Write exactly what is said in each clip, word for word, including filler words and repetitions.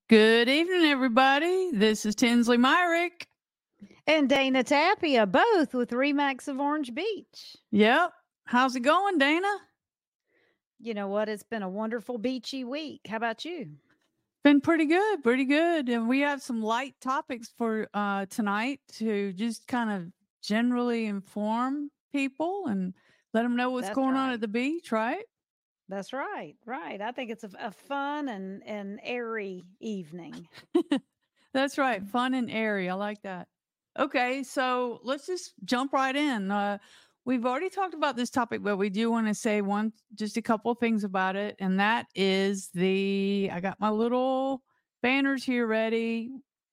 Good evening, everybody. This is Tinsley Myrick. And Dana Tapia, both with Remax of Orange Beach. Yep. How's it going, Dana? You know what? It's been a wonderful beachy week. How about you? Been pretty good, pretty good. And we have some light topics for uh, tonight to just kind of generally inform people and let them know what's That's going on right. at the beach, right? That's right. Right. I think it's a, a fun and, and airy evening. That's right. Fun and airy. I like that. Okay, so let's just jump right in. Uh, we've already talked about this topic, but we do want to say one, just a couple of things about it, and that is the. I got my little banners here ready.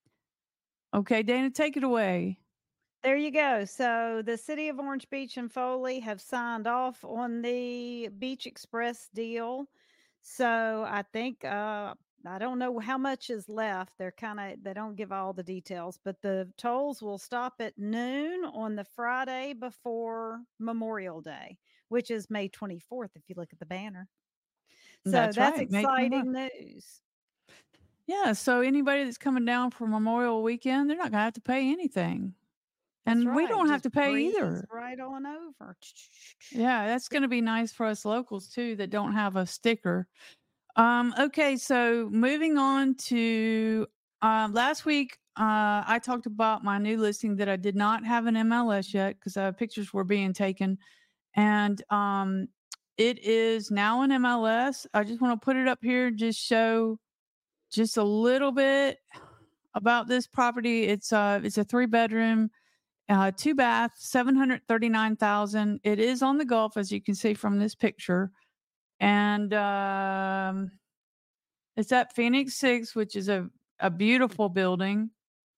Okay, Dana, take it away. There you go. So the city of Orange Beach and Foley have signed off on the Beach Express deal. So I think uh, I don't know how much is left. They're kind of they don't give all the details, but the tolls will stop at noon on the Friday before Memorial Day, which is May twenty-fourth if you look at the banner. So That's that's right. Make them work. exciting news. Yeah. So anybody that's coming down for Memorial Weekend, they're not gonna have to pay anything, That's and we right. don't have Just to pay breeze either. right on over. Yeah, that's going to be nice for us locals too that don't have a sticker. Um, okay, so moving on to um, last week, uh, I talked about my new listing that I did not have an M L S yet because uh, pictures were being taken, and um, it is now an M L S. I just want to put it up here and just show just a little bit about this property. It's uh, it's a three bedroom. Uh, two bath, seven hundred thirty-nine thousand. It is on the Gulf, as you can see from this picture. And um, it's at Phoenix Six, which is a, a beautiful building.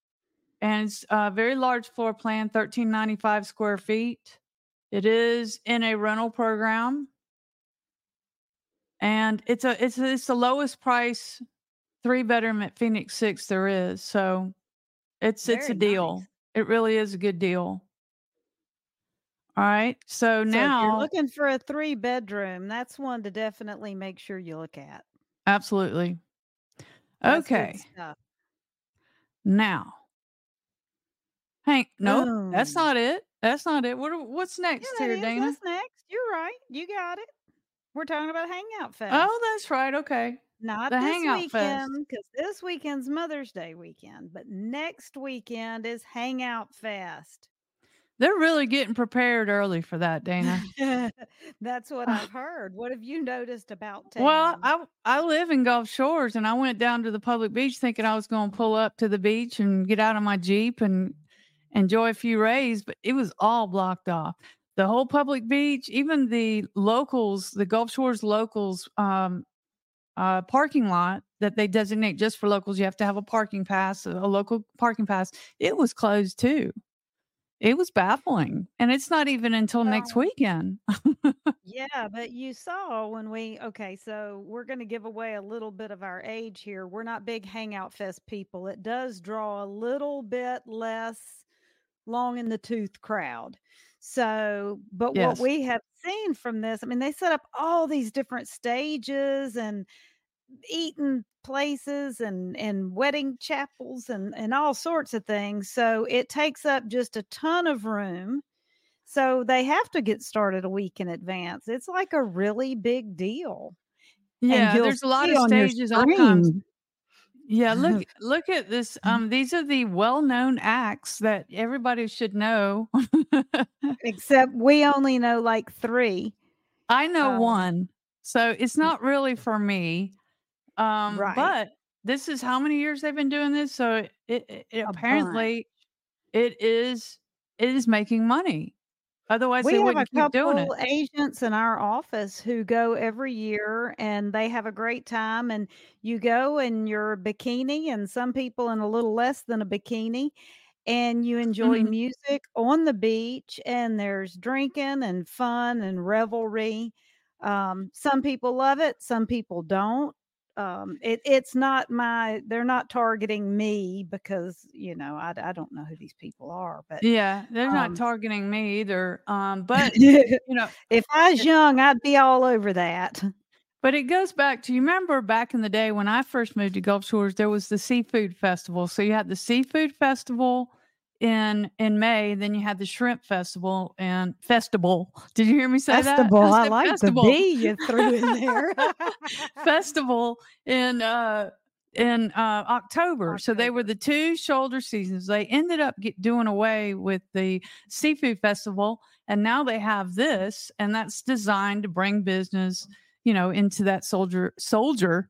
And it's a very large floor plan, thirteen ninety-five square feet. It is in a rental program. And it's a it's it's the lowest price three bedroom at Phoenix Six there is. So it's it's Very a deal. nice. It really is a good deal. All right. So So if you're now, looking for a three bedroom, that's one to definitely make sure you look at. absolutely. That's good Okay. stuff. Now, Hank, nope, that's Boom. not it. That's not it. What are- what's Yeah, next that here, is. Dana? That's next. You're right. You got it. We're talking about Hangout Oh, Fest. that's right. Okay. Not The this Hangout Fest. weekend, because this weekend's Mother's Day weekend, but next weekend is Hangout Fest. They're really getting prepared early for that, Dana. That's what I've heard. What have you noticed about Well, town? I I live in Gulf Shores, and I went down to the public beach thinking I was going to pull up to the beach and get out of my Jeep and enjoy a few rays, but it was all blocked off. The whole public beach, even the locals, the Gulf Shores locals, um, uh, parking lot that they designate just for locals. You have to have a parking pass, a local parking pass. It was closed too. It was baffling. And it's not even until next Well, weekend. yeah, but you saw when we okay, so we're going to give away a little bit of our age here. We're not big Hangout Fest people. It does draw a little bit less long in the tooth crowd. So, but what Yes. we have seen from this, I mean, they set up all these different stages and eating places and and wedding chapels and and all sorts of things. So it takes up just a ton of room. So they have to get started a week in advance. It's like a really big deal. And Yeah, you'll there's a lot see of on your stages, all kinds. screen. Yeah, look look at this. Um, these are the well-known acts that everybody should know. Except we only know like three. I know Um, one, so it's not really for me. Um, right. but this is how many years they've been doing this. So it, it, it A bunch. apparently it is it is making money. Otherwise, We they have a wouldn't keep doing it. couple agents in our office who go every year and they have a great time. And you go in your bikini, and some people in a little less than a bikini, and you enjoy Mhm. music on the beach, and there's drinking and fun and revelry. Um, some people love it, some people don't. Um, it, it's not my, they're not targeting me because, you know, I, I don't know who these people are, but Yeah, they're not um, targeting me either. Um, but you know, if I was it, young, I'd be all over that. But it goes back to, you remember back in the day when I first moved to Gulf Shores, there was the seafood festival. So you had the seafood festival in in May, then you had the shrimp festival and festival. Did you hear me say that? Festival. I I said like the festival. B you threw in there. Festival in uh in uh October. So they were October. the two shoulder seasons. They ended up get, doing away with the seafood festival, and now they have this, and that's designed to bring business, you know, into that soldier soldier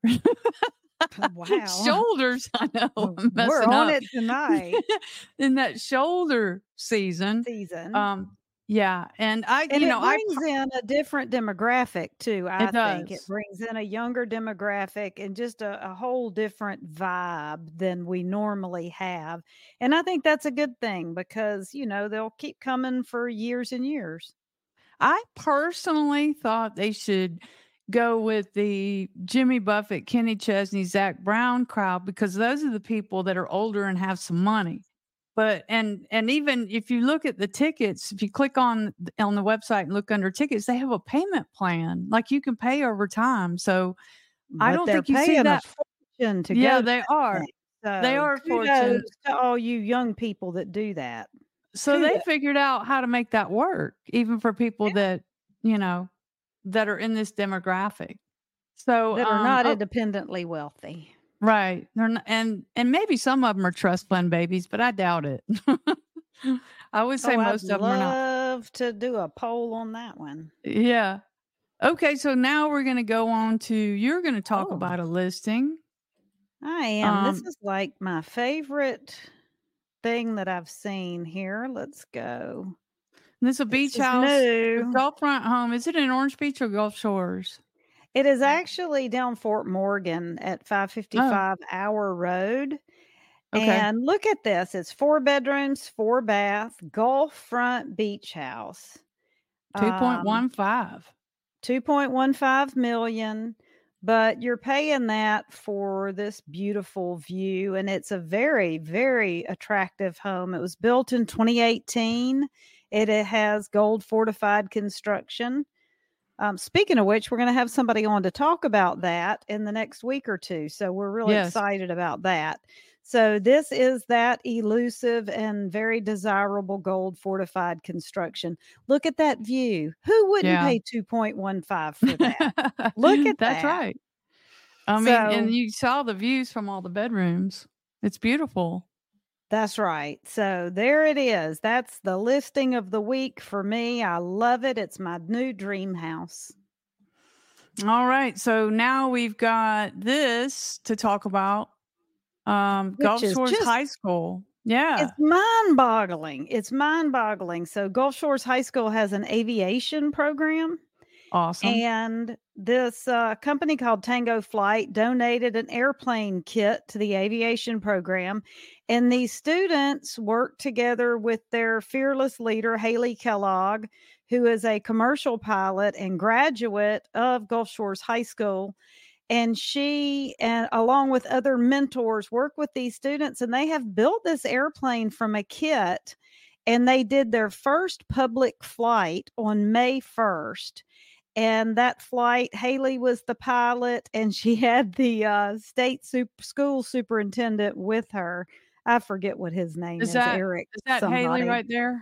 Wow. shoulders. I know Well, I'm we're messing on up. it tonight. In that shoulder season. Season. Um yeah, and I And you it know, I brings in a different demographic too, I it think. It does. brings in a younger demographic and just a, a whole different vibe than we normally have. And I think that's a good thing because, you know, they'll keep coming for years and years. I personally thought they should go with the Jimmy Buffett, Kenny Chesney, Zach Brown crowd, because those are the people that are older and have some money. But and and even if you look at the tickets, if you click on on the website and look under tickets, they have a payment plan. Like you can pay over time. So I But don't they're think you see paying a that. fortune to Yeah, go to they that are. thing. They So are a kudos fortune. to all you young people that do that. So they Kudos. figured out how to make that work, even for people that, you know, that are in this demographic. So, That are um, not oh, independently wealthy. right. They're not, and and maybe some of them are trust fund babies, but I doubt it. I would say Oh, I'd most of them are not. love to do a poll on that one. Yeah. Okay, so now we're going to go on to, you're going to talk Oh, about a listing. I am. This Um, is like my favorite thing that I've seen here. Let's go. this is a This beach is house, a new. Gulffront home. Is it in Orange Beach or Gulf Shores? It is actually down Fort Morgan at Oh, five fifty-five Hour Road. okay. And look at this. It's four bedrooms, four bath, Gulf front beach house. Um, two point one five. two point one five million, but you're paying that for this beautiful view, and it's a very, very attractive home. It was built in twenty eighteen. It, it has gold fortified construction. Um, speaking of which, we're going to have somebody on to talk about that in the next week or two. So we're really Yes. excited about that. So this is that elusive and very desirable gold fortified construction. Look at that view. Who wouldn't Yeah. pay two point one five for that? Look at That's that. right. I mean, and So you saw the views from all the bedrooms. It's beautiful. that's right. So there it is. That's the listing of the week for me. I love it. It's my new dream house. All right. So now we've got this to talk about. Um, Which Gulf is Shores just High School. Yeah. It's mind-boggling. It's mind-boggling. So Gulf Shores High School has an aviation program, Awesome. and this uh, company called Tango Flight donated an airplane kit to the aviation program. And these students work together with their fearless leader, Haley Kellogg, who is a commercial pilot and graduate of Gulf Shores High School. And she, and along with other mentors, work with these students, and they have built this airplane from a kit. And they did their first public flight on May first. And that flight, Haley was the pilot, and she had the uh, state super school superintendent with her. I forget what his name Is is. that Eric is that somebody. Haley right there?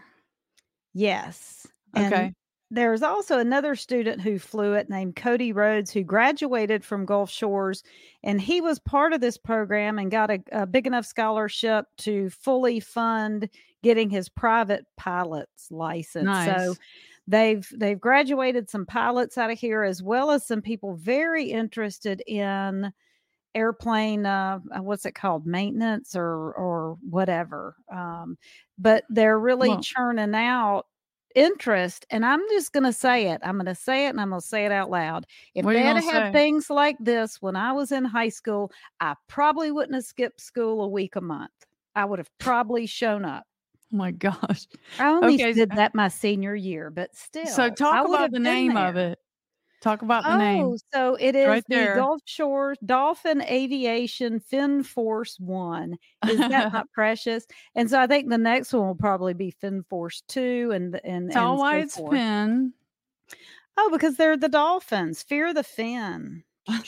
Yes. And Okay. there's also another student who flew it named Cody Rhodes, who graduated from Gulf Shores, and he was part of this program and got a, a big enough scholarship to fully fund getting his private pilot's license. Nice. So they've they've graduated some pilots out of here, as well as some people very interested in airplane uh what's it called, maintenance or or whatever. Um but they're really Well, churning out interest, and I'm just going to say it. I'm going to say it, and I'm going to say it out loud. If what are they you had gonna had say? things like this when I was in high school, I probably wouldn't have skipped school a week a month. I would have probably shown up. Oh my gosh. I only Okay. did that my senior year, but So still, talk I would about have the been name of there. it. Talk about the Oh, name. so it It's is right the there. Gulf Shores Dolphin Aviation Fin Force One. Is that not precious? And so I think the next one will probably be Fin Force Two, and and Tell and why so it's forth. Finn. Oh, because they're the dolphins. Fear the fin.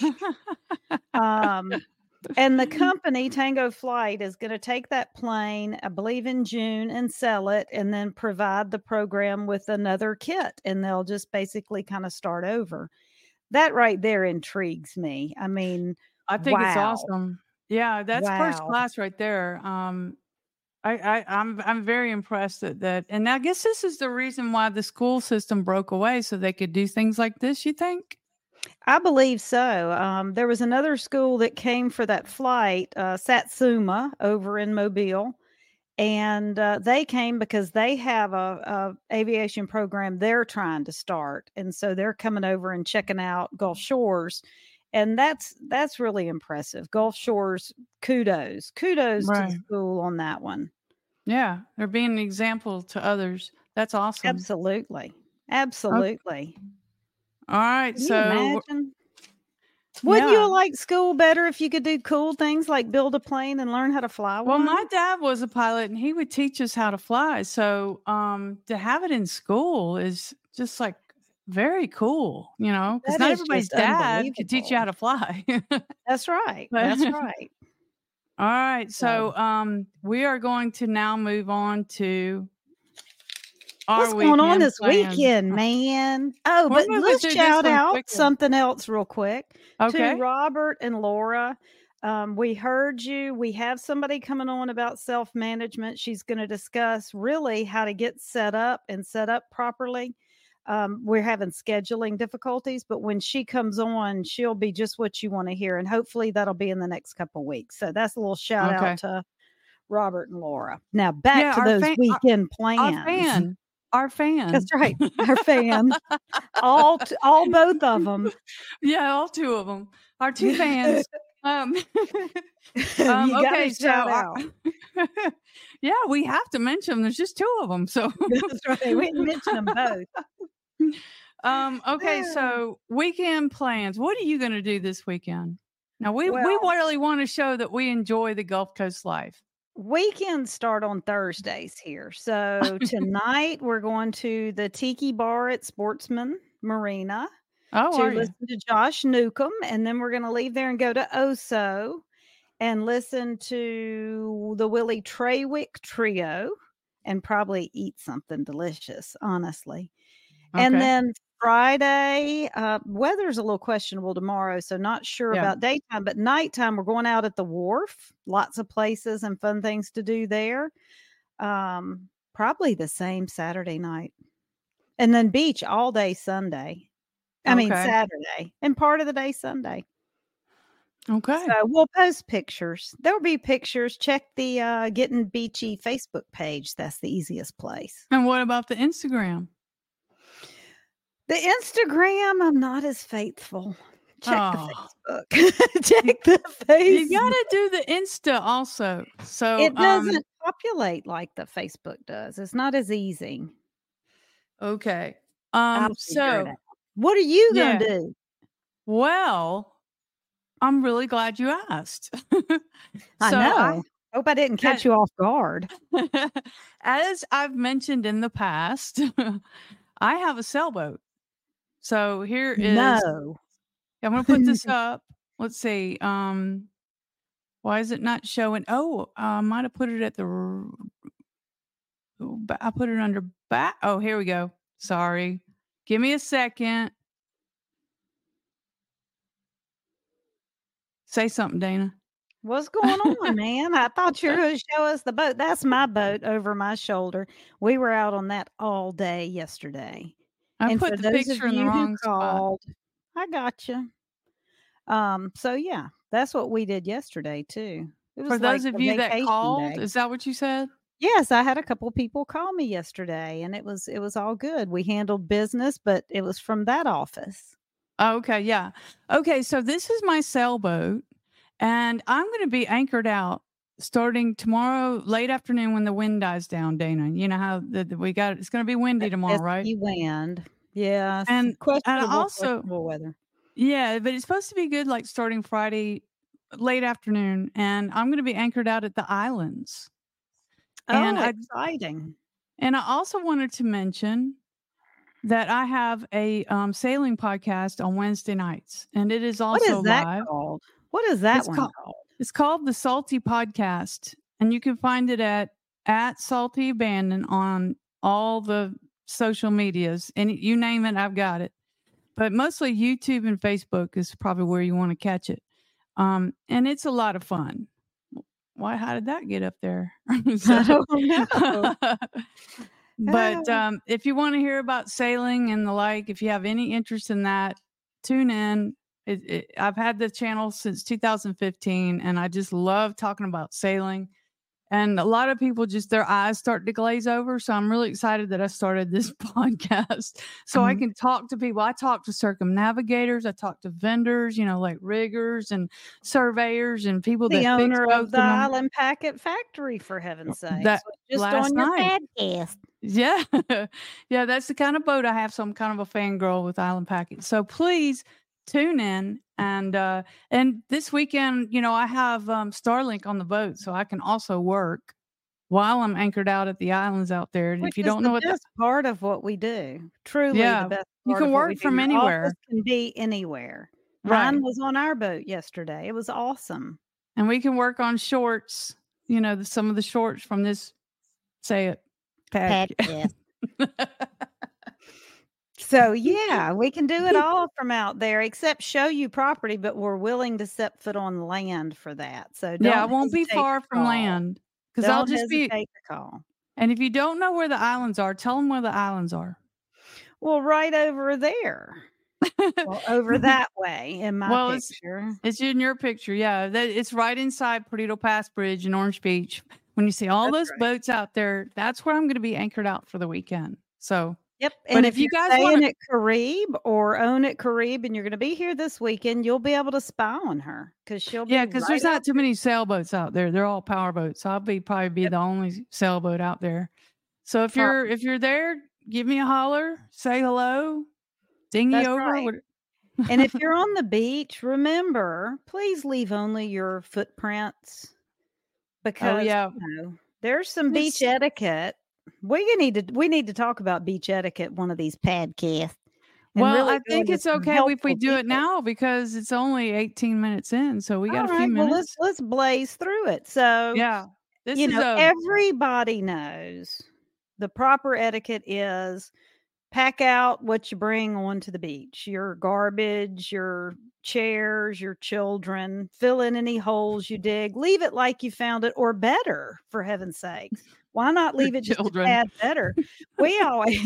Um, and the company, Tango Flight, is gonna take that plane, I believe in June, and sell it, and then provide the program with another kit, and they'll just basically kinda start over. That right there intrigues me. I mean, I think it's wow. awesome. Yeah, that's first Wow. class right there. Um, I, I I'm I'm very impressed at that. And I guess this is the reason why the school system broke away so they could do things like this, you think? I believe so. Um, there was another school that came for that flight, uh, Satsuma over in Mobile, and uh, they came because they have a, a aviation program they're trying to start, and so they're coming over and checking out Gulf Shores, and that's that's really impressive. Gulf Shores, kudos, kudos to the Right. school on that one. Yeah, they're being an example to others. That's awesome. Absolutely, Okay. absolutely. All right. Can you So, imagine? Wouldn't yeah. you like school better if you could do cool things like build a plane and learn how to fly Well, one? my dad was a pilot and he would teach us how to fly. So, um, to have it in school is just like very cool, you know, because That not is everybody's just dad could teach you unbelievable. how to fly. That's right, But that's right. all right. So, So, um, we are going to now move on to our what's going on weekend this plans. weekend, man? Oh, We're but moving let's through this shout one out quickly. something else real quick to Okay. Robert and Laura. Um, we heard you. We have somebody coming on about self management. She's going to discuss really how to get set up and set up properly. Um, we're having scheduling difficulties, but when she comes on, she'll be just what you want to hear. And hopefully that'll be in the next couple weeks. So that's a little shout out Okay. to Robert and Laura. Now back Yeah. to Our those fan, our, weekend our plans. fan, our That's fan. right, our fan. All t all both of them. Yeah, all two of them. Our two fans. Um, um, You gotta okay, so shout our out. yeah, we have to mention them. There's just two of them. So, That's right, we didn't mention them both. um, okay, so weekend plans. What are you gonna do this weekend? Now we we Well, really wanna show that we enjoy the Gulf Coast life. weekends start on Thursdays here. So tonight, we're going to the Tiki Bar at Sportsman Marina Oh, to are you? listen to Josh Newcomb, and then we're gonna leave there and go to Oso and listen to the Willie Trawick Trio and probably eat something delicious, honestly. And Okay. then Friday, uh, weather's a little questionable tomorrow, so not sure Yeah. about daytime, but nighttime, we're going out at the wharf. Lots of places and fun things to do there. Um, probably the same Saturday night. And then beach all day Sunday. I mean, Okay. Saturday and part of the day Sunday. So Okay. we'll post pictures. There'll be pictures. Check the uh, Getting Beachy Facebook page. That's the easiest place. And what about the Instagram? The Instagram, I'm not as faithful. Check the Oh, Facebook. you, Check the you Facebook. gotta do the Insta also. So, It um, doesn't populate like the Facebook does. It's not as easy. okay. I'll Um, figure it so out. What are you gonna yeah. do? Well, I'm really glad you asked. I So I know. Hope I didn't as catch you off guard. as I've mentioned in the past, I have a sailboat. So here is No. I'm gonna put this up. Let's see. Um, why is it not showing? Oh, I might have put it at the. r- oh, ba- I put it under back. Oh, here we go. Sorry. Give me a second. Say something, Dana. What's going on, man? I thought you were gonna show us the boat. That's my boat over my shoulder. We were out on that all day yesterday. I And for put the those of picture in the you who wrong spot. called, I got you. Um, so yeah, that's what we did yesterday too. It For was like those of a you that vacation called, day. is that what you said? Yes, I had a couple people call me yesterday and it was it was all good. We handled business, but it was from that office. Oh, okay, yeah. Okay, so this is my sailboat, and I'm going to be anchored out starting tomorrow late afternoon when the wind dies down. Dana, you know how the, the- we got it's going to be windy That tomorrow, right? pesky wind. Yes, And and questionable, also, questionable weather. yeah, but it's supposed to be good, like starting Friday late afternoon, and I'm going to be anchored out at the islands. And Oh, I exciting. and I also wanted to mention that I have a um, sailing podcast on Wednesday nights, and it is What also is that live. called? What is that It's one called called? it's called the Salty Podcast, and you can find it at at Salty Abandon on all the social medias, and you name it, I've got it. But mostly YouTube and Facebook is probably where you want to catch it. Um, and it's a lot of fun. Why? How did that get up there? So, I don't know. but Oh. um, if you want to hear about sailing and the like, if you have any interest in that, tune in. It, it, I've had the channel since two thousand fifteen, and I just love talking about sailing. And a lot of people just their eyes start to glaze over. So I'm really excited that I started this podcast so I Mhm. can talk to people. I talk to circumnavigators, I talk to vendors, you know, like riggers and surveyors and people The that fix owner of boats the and them. Island Packet Factory, for heaven's sakes, That was just last on your night. podcast. Yeah. Yeah, that's the kind of boat I have. So I'm kind of a fangirl with Island Packet. So please tune in. And uh and this weekend, you know, I have um Starlink on the boat, so I can also work while I'm anchored out at the islands out there. And Which if you is don't the know what the best part of what we do. Truly the yeah, best you part can of what we work do. from Your office anywhere. can be anywhere. Right. Mine was on our boat yesterday. It was awesome. And we can work on shorts, you know, the, some of the shorts from this say it pack. Podcast. So yeah, we can do it all from out there except show you property, but we're willing to set foot on land for that. So don't Yeah, I won't be hesitate far to from call. land because I'll Don't just be. hesitate to call. And if you don't know where the islands are, tell them where the islands are. Well, right over there. Well, over that way in my Well, it's picture. it's in your picture, yeah. That it's right inside Perdido Pass Bridge in Orange Beach. When you see all That's those right. boats out there, that's where I'm going to be anchored out for the weekend. So, Yep. but And if if you you're guys staying want to, at Carib or own at Carib and you're going to be here this weekend, you'll be able to spy on her because she'll yeah, be because right there's out not too many sailboats out there. They're all power boats. So I'll be probably be Yep. the only sailboat out there. So if you're Probably. if you're there, give me a holler, say hello, dinghy That's over. right. what- And if you're on the beach, remember, please leave only your footprints oh because yeah, you know, there's some beach It's- etiquette. We need to we need to talk about beach etiquette one of these podcasts. and well, really I go think into it's some okay if we helpful do it details. now because it's only eighteen minutes in, so we got All a few right, well let's minutes. let's blaze through it. So Yeah, this you is know, a everybody knows the proper etiquette is pack out what you bring onto the beach, your garbage, your chairs, your children, fill in any holes you dig, leave it like you found it or better, for heaven's sakes. Why not your leave it just a children. tad better? We always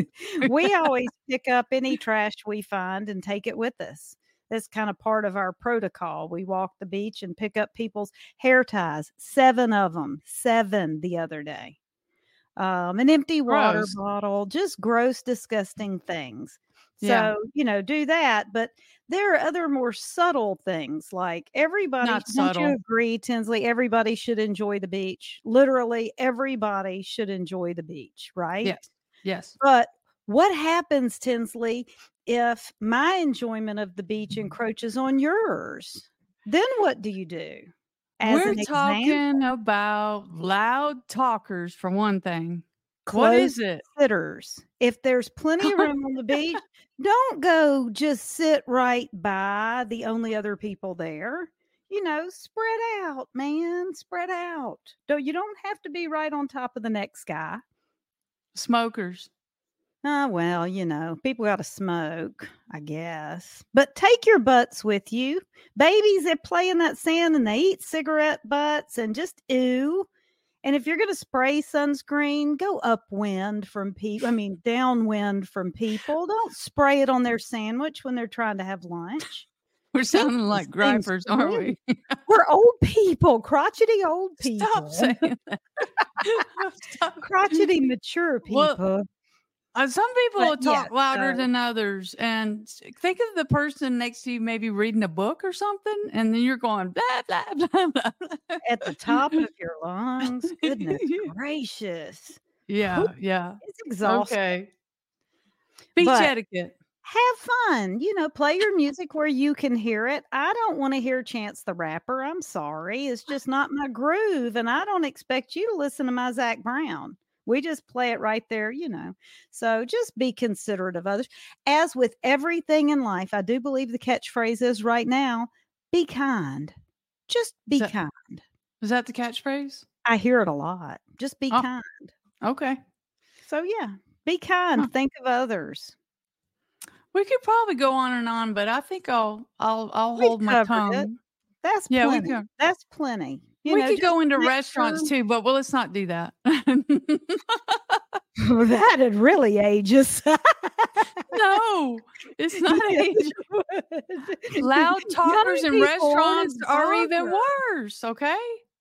we always pick up any trash we find and take it with us. That's kind of part of our protocol. We walk the beach and pick up people's hair ties, seven of them, seven the other day. Um, an empty water Gross. bottle, just gross, disgusting things. Yeah. So, you know, do that. But there are other more subtle things like everybody, Not don't you subtle. agree, Tinsley? Everybody should enjoy the beach. Literally, everybody should enjoy the beach, right? Yes. Yes. But what happens, Tinsley, if my enjoyment of the beach encroaches on yours? Then what do you do? As We're an example, talking about loud talkers for one thing. What close is it? sitters. If there's plenty of room on the beach, don't go just sit right by the only other people there. You know, spread out, man, spread out. Don't you don't have to be right on top of the next guy. Smokers. Ah, well, you know, people got to smoke, I guess. But take your butts with you. Babies, they play in that sand and they eat cigarette butts and just ew. And if you're going to spray sunscreen, go upwind from people. I mean, downwind from people. Don't spray it on their sandwich when they're trying to have lunch. We're Keep sounding these like things gripers, aren't real. we? We're old people, crotchety old people, Stop saying that. Stop. crotchety mature Well, people. Uh, some people But will talk yeah, louder so than others, and s- think of the person next to you maybe reading a book or something, and then you're going blah blah blah blah. blah. at the top of your lungs, goodness gracious. Yeah, Whew, yeah. it's exhausting. Okay. Beach But etiquette. have fun. You know, play your music where you can hear it. I don't want to hear Chance the Rapper. I'm sorry. It's just not my groove. And I don't expect you to listen to my Zach Brown. We just play it right there, you know. So just be considerate of others. As with everything in life, I do believe the catchphrase is right now, be kind. Just Is be that kind. is that the catchphrase? I hear it a lot. Just be Oh, kind. okay. So yeah, be kind. Huh. Think of others. We could probably go on and on, but I think I'll I'll I'll We've hold my covered it. tongue. That's Yeah, we plenty. could. That's plenty. You We know, could just go into make restaurants sure too, but well, let's not do that. that'd really age us. No, it's not Yes, age. it would. Loud Young talkers in people restaurants aren't are even talkers. worse, okay?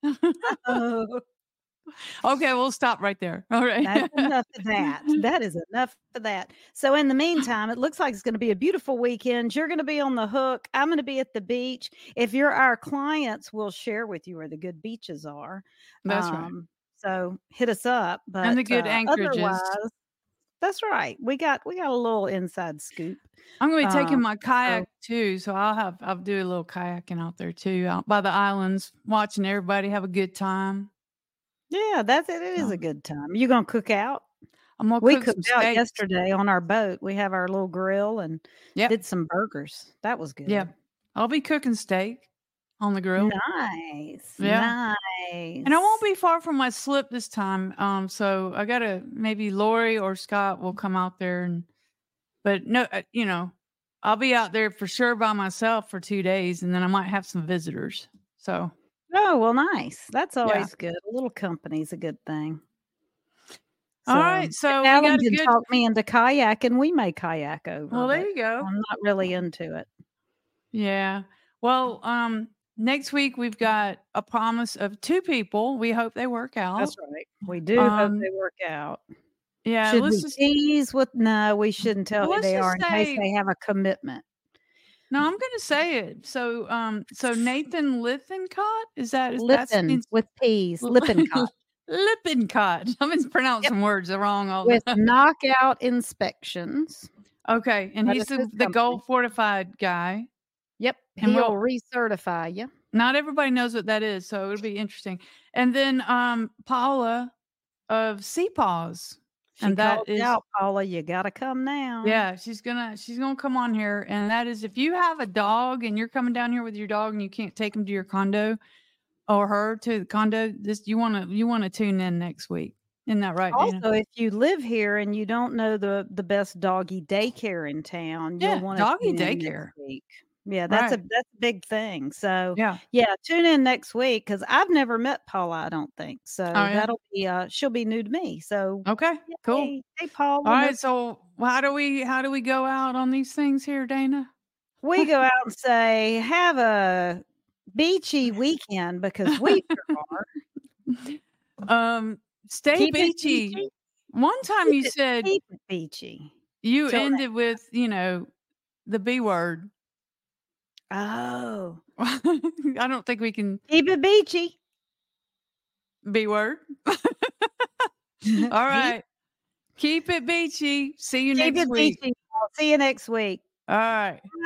Oh, Okay, we'll stop right there. All that's right. enough of that. That is enough of that. So in the meantime, it looks like it's going to be a beautiful weekend. You're going to be on the hook. I'm going to be at the beach. If you're our clients, we'll share with you where the good beaches are. That's right. Um, so hit us up. And the But good uh, anchorages. otherwise, that's right. We got we got a little inside scoop. I'm gonna be taking Um, my so kayak too, so I'll have I'll do a little kayaking out there too, out by the islands, watching everybody have a good time. yeah, that's it. It is So a good time. You gonna cook out? I'm gonna We cook some cooked out steaks. yesterday on our boat. We have our little grill and Yep. did some burgers. That was Yeah. good. I'll be cooking steak on the grill. Nice. Yeah. And I won't Nice. be far from my slip this time. Um, so I gotta maybe Lori or Scott will come out there and but no, uh, you know, I'll be out there for sure by myself for two days, and then I might have some visitors. So Oh, well, nice. That's yeah. always good. A little company's a good thing. All So, right. if So we Alan got a can good. talk me into kayak, and we may kayak over, Well, there but you go. I'm not really into it. Yeah. Well, um, next week we've got a promise of two people. We hope they work out. That's right. We do hope Um, they work out. yeah. Should Let's we just. tease with no, we shouldn't tell Well, who let's they are just in case say. they have a commitment. No, I'm gonna say it. So, um, so Nathan Lippincott is that is that's Lippen means with P's, Lippincott. Lippincott. I'm mispronouncing Yep. words wrong all With the Knockout Inspections. Okay, and That he's is the his the company. gold fortified guy. Yep. And He'll we'll recertify you. not everybody knows what that is, so it'll be interesting. And then um Paula of Sea Paws. She And that called is out, Paula, you gotta come now. yeah, she's gonna she's gonna come on here, and that is if you have a dog and you're coming down here with your dog and you can't take him to your condo or her to the condo, this you wanna you wanna tune in next week. Isn't that right, Dana? Also, if you live here and you don't know the the best doggy daycare in town, you'll Yeah, want to doggy tune in daycare. next week. Yeah, that's a Right. that's a big thing. So Yeah. yeah, tune in next week because I've never met Paula, I don't think. So Oh yeah. that'll be uh she'll be new to me. So Okay. Cool. hey, hey All Paula, no, right. So how do we how do we go out on these things here, Dana? we go out and say, have a beachy weekend because we sure are. um, stay Keep it beachy. beachy. One time Keep you it, said keep it beachy. you Till next. ended with, you know, the B word. Oh, I don't think we can keep it beachy. B word. All Keep right. Keep it beachy. See you keep next it week. beachy. I'll see you next week. All right.